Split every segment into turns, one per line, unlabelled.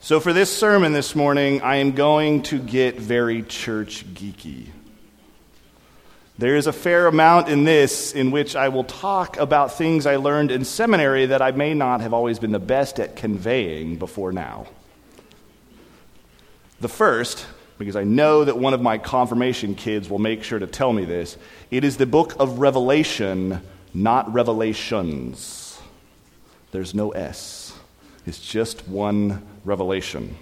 So for this sermon this morning, I am going to get very church geeky. There is a fair amount in this in which I will talk about things I learned in seminary that I may not have always been the best at conveying before now. The first, because I know that one of my confirmation kids will make sure to tell me this, it is the book of Revelation, not Revelations. There's no S. It's just one revelation.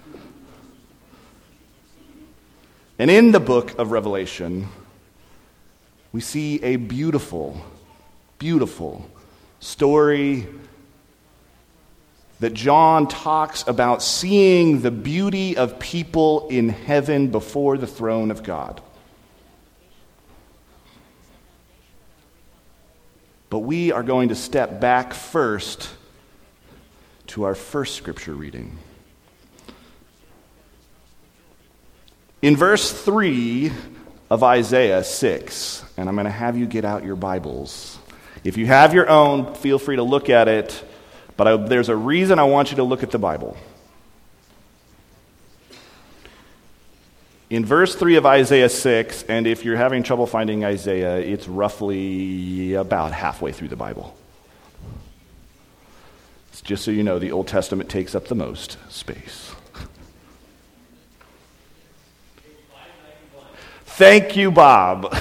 And in the book of Revelation, we see a beautiful, beautiful story that John talks about seeing the beauty of people in heaven before the throne of God. But we are going to step back first to our first scripture reading. In verse 3 of Isaiah 6, and I'm going to have you get out your Bibles. If you have your own, feel free to look at it, but there's a reason I want you to look at the Bible. In verse 3 of Isaiah 6, and if you're having trouble finding Isaiah, it's roughly about halfway through the Bible. Just so you know, the Old Testament takes up the most space. Thank you, Bob.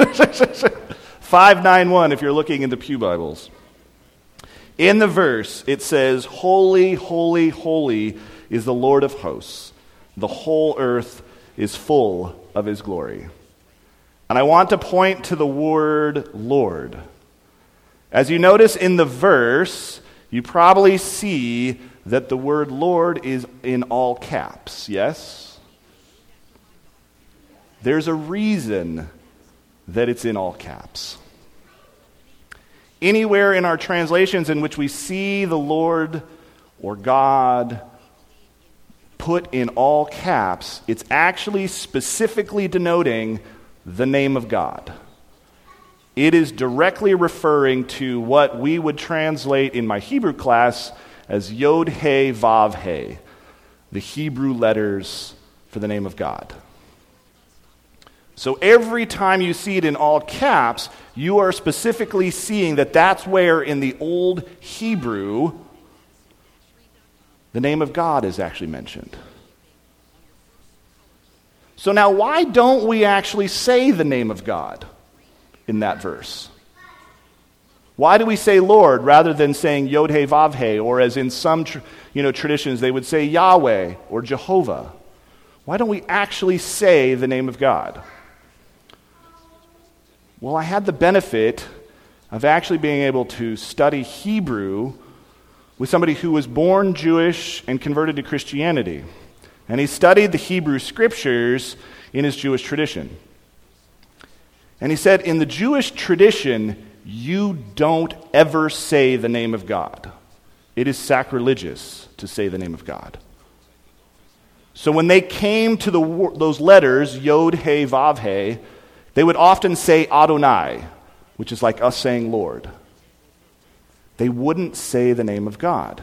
591 if you're looking in the Pew Bibles. In the verse, it says, "Holy, holy, holy is the Lord of hosts. The whole earth is full of his glory." And I want to point to the word Lord. As you notice in the verse, you probably see that the word Lord is in all caps, yes? There's a reason that it's in all caps. Anywhere in our translations in which we see the Lord or God put in all caps, it's actually specifically denoting the name of God. It is directly referring to what we would translate in my Hebrew class as Yod He Vav He, the Hebrew letters for the name of God. So every time you see it in all caps, you are specifically seeing that that's where in the old Hebrew the name of God is actually mentioned. So now why don't we actually say the name of God in that verse? Why do we say Lord rather than saying Yod He Vav He, or as in some traditions they would say Yahweh or Jehovah? Why don't we actually say the name of God? Well, I had the benefit of actually being able to study Hebrew with somebody who was born Jewish and converted to Christianity. And he studied the Hebrew scriptures in his Jewish tradition. And he said, in the Jewish tradition, you don't ever say the name of God. It is sacrilegious to say the name of God. So when they came to those letters, Yod He Vav He, they would often say Adonai, which is like us saying Lord. They wouldn't say the name of God.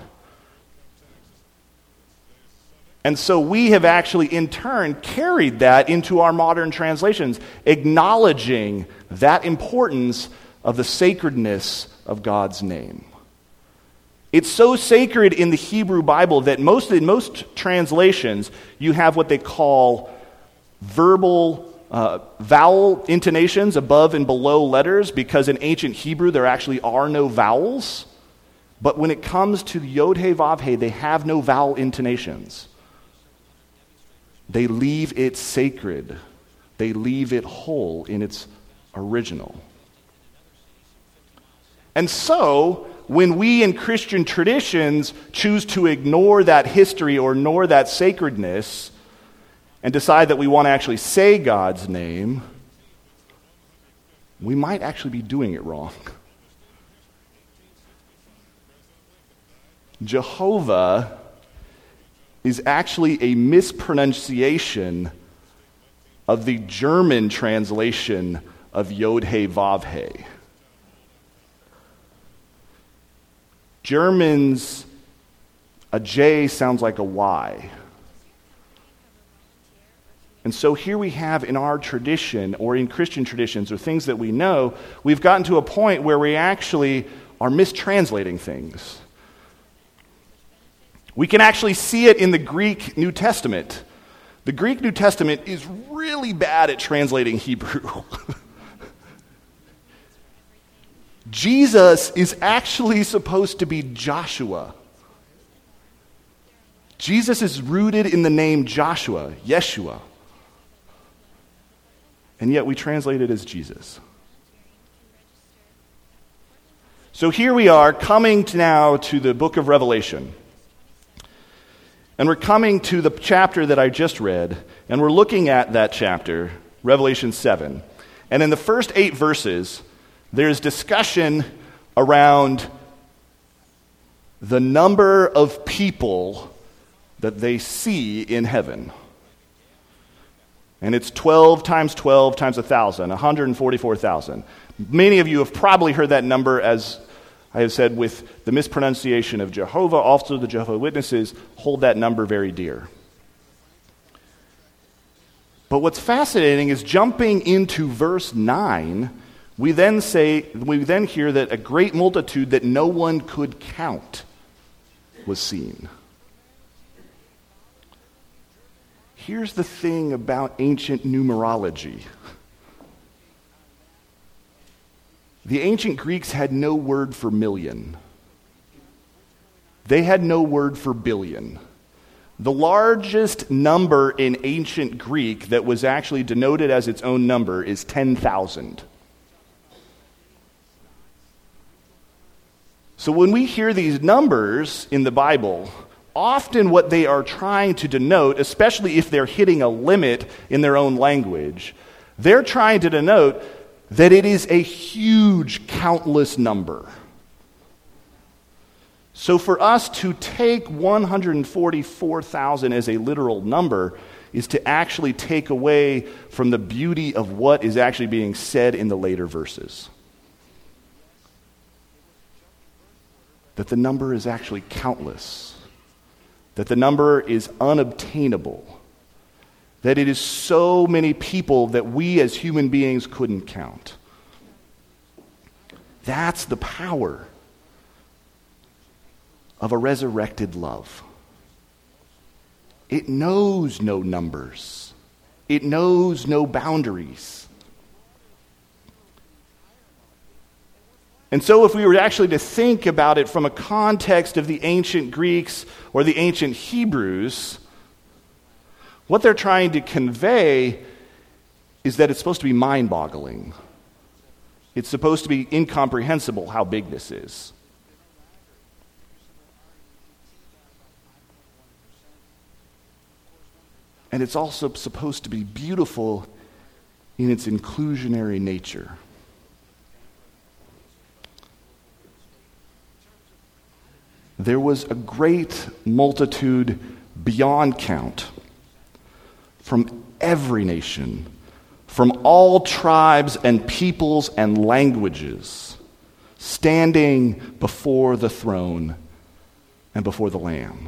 And so we have actually, in turn, carried that into our modern translations, acknowledging that importance of the sacredness of God's name. It's so sacred in the Hebrew Bible that in most translations, you have what they call verbal vowel intonations above and below letters, because in ancient Hebrew there actually are no vowels. But when it comes to Yod He Vav He, they have no vowel intonations. They leave it sacred. They leave it whole in its original. And so, when we in Christian traditions choose to ignore that history or ignore that sacredness and decide that we want to actually say God's name, we might actually be doing it wrong. Jehovah is actually a mispronunciation of the German translation of Yod He Vav He. Germans a J sounds like a Y. And so here we have in our tradition, or in Christian traditions, or things that we know, we've gotten to a point where we actually are mistranslating things. We can actually see it in the Greek New Testament. The Greek New Testament is really bad at translating Hebrew. Jesus is actually supposed to be Joshua. Jesus is rooted in the name Joshua, Yeshua. And yet we translate it as Jesus. So here we are coming now to the book of Revelation. And we're coming to the chapter that I just read, and we're looking at that chapter, Revelation 7. And in the first 8 verses, there's discussion around the number of people that they see in heaven. And it's 12 times 12 times 1,000, 144,000. Many of you have probably heard that number, as I have said, with the mispronunciation of Jehovah. Also, the Jehovah's Witnesses hold that number very dear. But what's fascinating is jumping into verse 9, we then hear that a great multitude that no one could count was seen. Here's the thing about ancient numerology. The ancient Greeks had no word for million. They had no word for billion. The largest number in ancient Greek that was actually denoted as its own number is 10,000. So when we hear these numbers in the Bible, often what they are trying to denote, especially if they're hitting a limit in their own language, they're trying to denote that it is a huge, countless number. So for us to take 144,000 as a literal number is to actually take away from the beauty of what is actually being said in the later verses. That the number is actually countless. That the number is unobtainable. That it is so many people that we as human beings couldn't count. That's the power of a resurrected love. It knows no numbers. It knows no boundaries. And so if we were actually to think about it from a context of the ancient Greeks or the ancient Hebrews, what they're trying to convey is that it's supposed to be mind-boggling. It's supposed to be incomprehensible how big this is. And it's also supposed to be beautiful in its inclusionary nature. There was a great multitude beyond count from every nation, from all tribes and peoples and languages, standing before the throne and before the Lamb.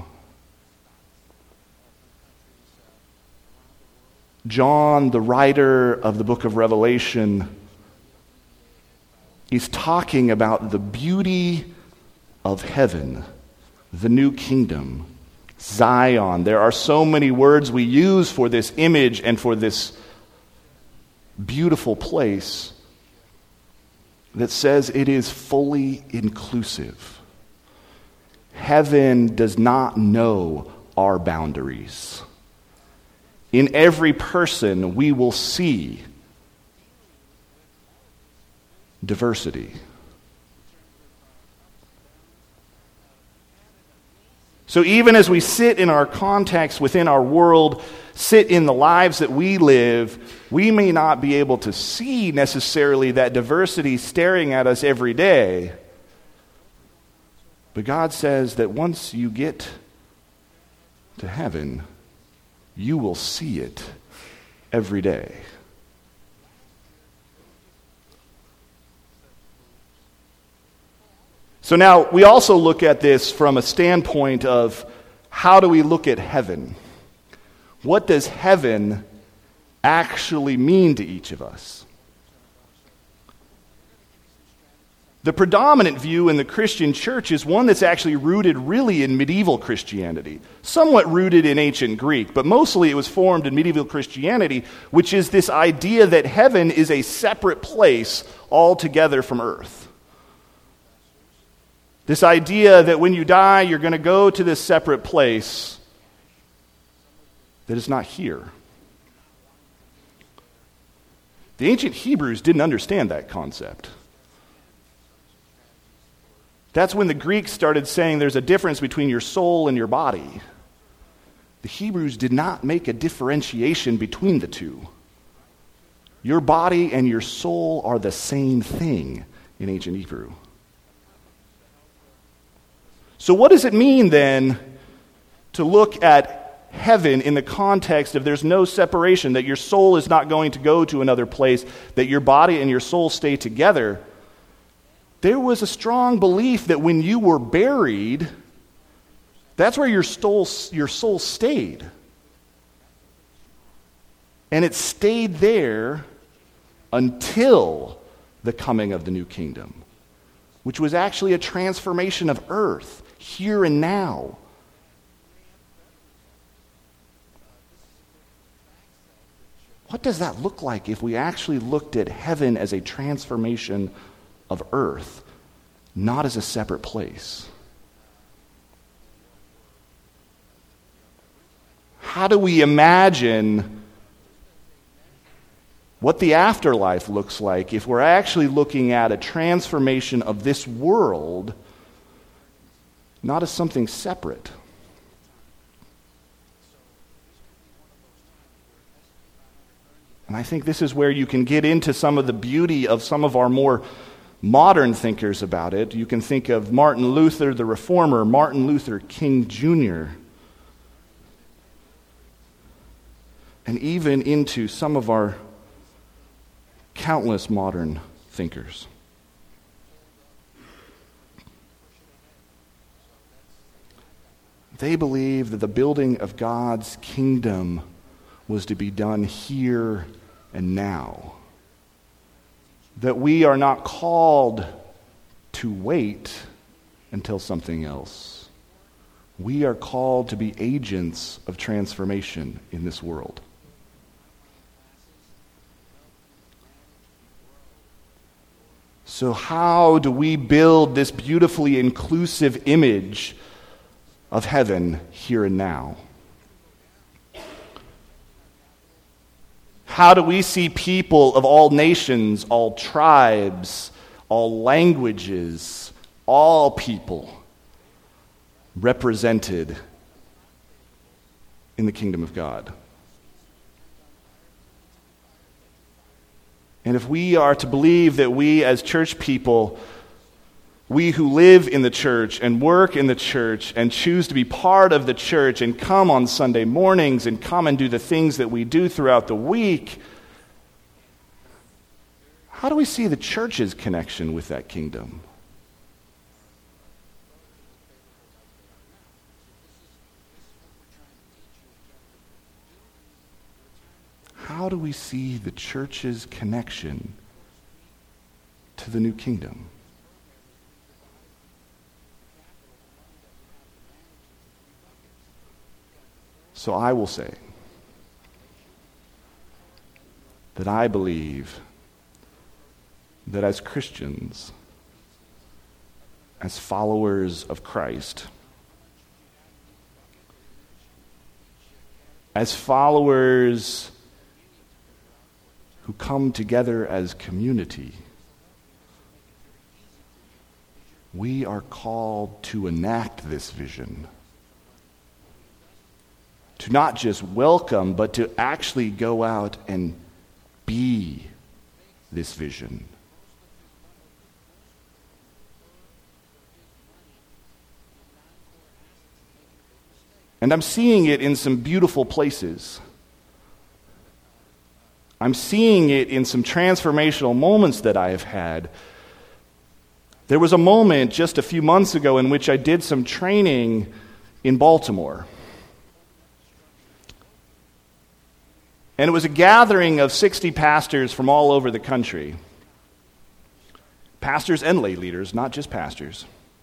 John, the writer of the book of Revelation, is talking about the beauty of heaven, the new kingdom, Zion. There are so many words we use for this image and for this beautiful place that says it is fully inclusive. Heaven does not know our boundaries. In every person, we will see diversity. So even as we sit in our context within our world, sit in the lives that we live, we may not be able to see necessarily that diversity staring at us every day. But God says that once you get to heaven, you will see it every day. So now we also look at this from a standpoint of how do we look at heaven? What does heaven actually mean to each of us? The predominant view in the Christian church is one that's actually rooted really in medieval Christianity, somewhat rooted in ancient Greek, but mostly it was formed in medieval Christianity, which is this idea that heaven is a separate place altogether from earth. This idea that when you die, you're going to go to this separate place that is not here. The ancient Hebrews didn't understand that concept. That's when the Greeks started saying there's a difference between your soul and your body. The Hebrews did not make a differentiation between the two. Your body and your soul are the same thing in ancient Hebrew. So what does it mean then to look at heaven in the context of there's no separation, that your soul is not going to go to another place, that your body and your soul stay together? There was a strong belief that when you were buried, that's where your soul stayed. And it stayed there until the coming of the new kingdom, which was actually a transformation of earth, here and now. What does that look like if we actually looked at heaven as a transformation of earth, not as a separate place? How do we imagine what the afterlife looks like if we're actually looking at a transformation of this world, not as something separate? And I think this is where you can get into some of the beauty of some of our more modern thinkers about it. You can think of Martin Luther, the reformer, Martin Luther King Jr., and even into some of our countless modern thinkers. They believe that the building of God's kingdom was to be done here and now. That we are not called to wait until something else. We are called to be agents of transformation in this world. So how do we build this beautifully inclusive image of heaven here and now? How do we see people of all nations, all tribes, all languages, all people represented in the kingdom of God? And if we are to believe that we as church people, we who live in the church and work in the church and choose to be part of the church and come on Sunday mornings and come and do the things that we do throughout the week, how do we see the church's connection with that kingdom? How do we see the church's connection to the new kingdom? So I will say that I believe that as Christians, as followers of Christ, as followers who come together as community, we are called to enact this vision. To not just welcome, but to actually go out and be this vision. And I'm seeing it in some beautiful places. I'm seeing it in some transformational moments that I have had. There was a moment just a few months ago in which I did some training in Baltimore. And it was a gathering of 60 pastors from all over the country. Pastors and lay leaders, not just pastors.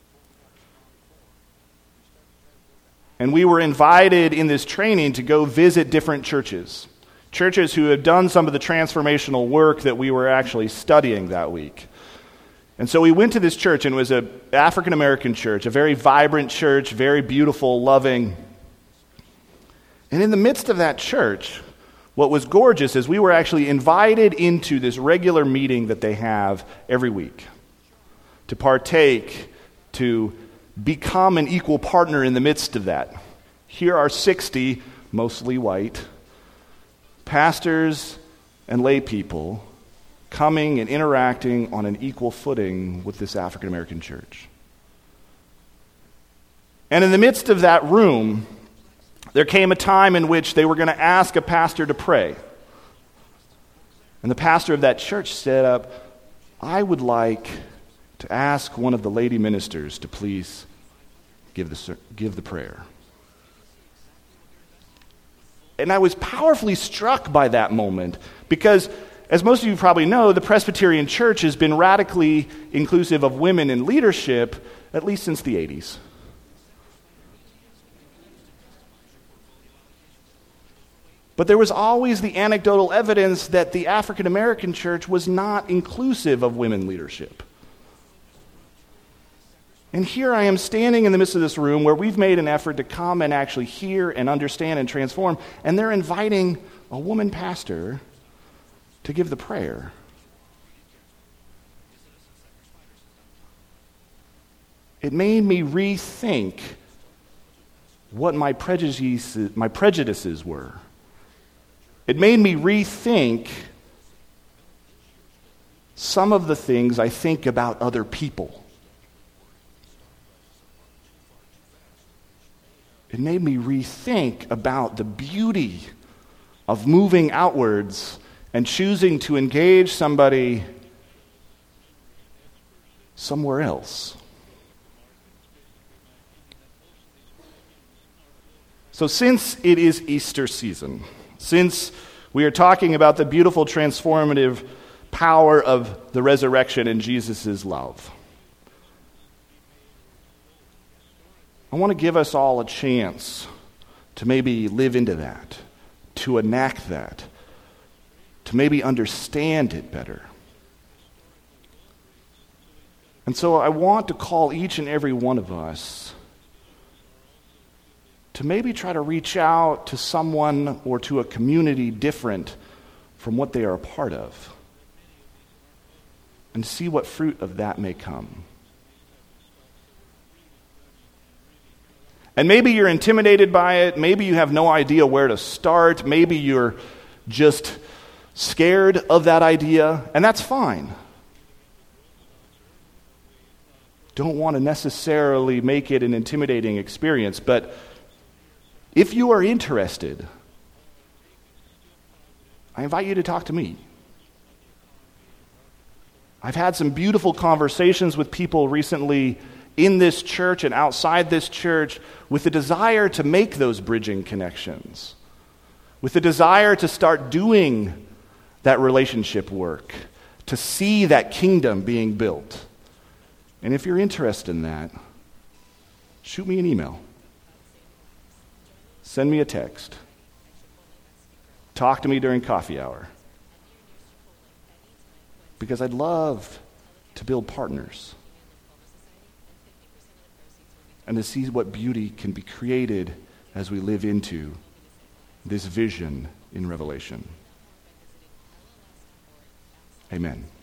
And we were invited in this training to go visit different churches. Churches who had done some of the transformational work that we were actually studying that week. And so we went to this church, and it was an African-American church, a very vibrant church, very beautiful, loving. And in the midst of that church, what was gorgeous is we were actually invited into this regular meeting that they have every week to partake, to become an equal partner in the midst of that. Here are 60, mostly white, pastors and lay people coming and interacting on an equal footing with this African American church. And in the midst of that room, there came a time in which they were going to ask a pastor to pray. And the pastor of that church stood up, I would like to ask one of the lady ministers to please give the prayer. And I was powerfully struck by that moment because, as most of you probably know, the Presbyterian Church has been radically inclusive of women in leadership at least since the 80s. But there was always the anecdotal evidence that the African American church was not inclusive of women leadership. And here I am standing in the midst of this room where we've made an effort to come and actually hear and understand and transform, and they're inviting a woman pastor to give the prayer. It made me rethink what my prejudices were. It made me rethink some of the things I think about other people. It made me rethink about the beauty of moving outwards and choosing to engage somebody somewhere else. So since it is Easter season, since we are talking about the beautiful transformative power of the resurrection and Jesus' love, I want to give us all a chance to maybe live into that, to enact that, to maybe understand it better. And so I want to call each and every one of us to maybe try to reach out to someone or to a community different from what they are a part of, and see what fruit of that may come. And maybe you're intimidated by it. Maybe you have no idea where to start. Maybe you're just scared of that idea, and that's fine. Don't want to necessarily make it an intimidating experience, but if you are interested, I invite you to talk to me. I've had some beautiful conversations with people recently in this church and outside this church with the desire to make those bridging connections, with the desire to start doing that relationship work, to see that kingdom being built. And if you're interested in that, shoot me an email. Send me a text. Talk to me during coffee hour. Because I'd love to build partners and to see what beauty can be created as we live into this vision in Revelation. Amen.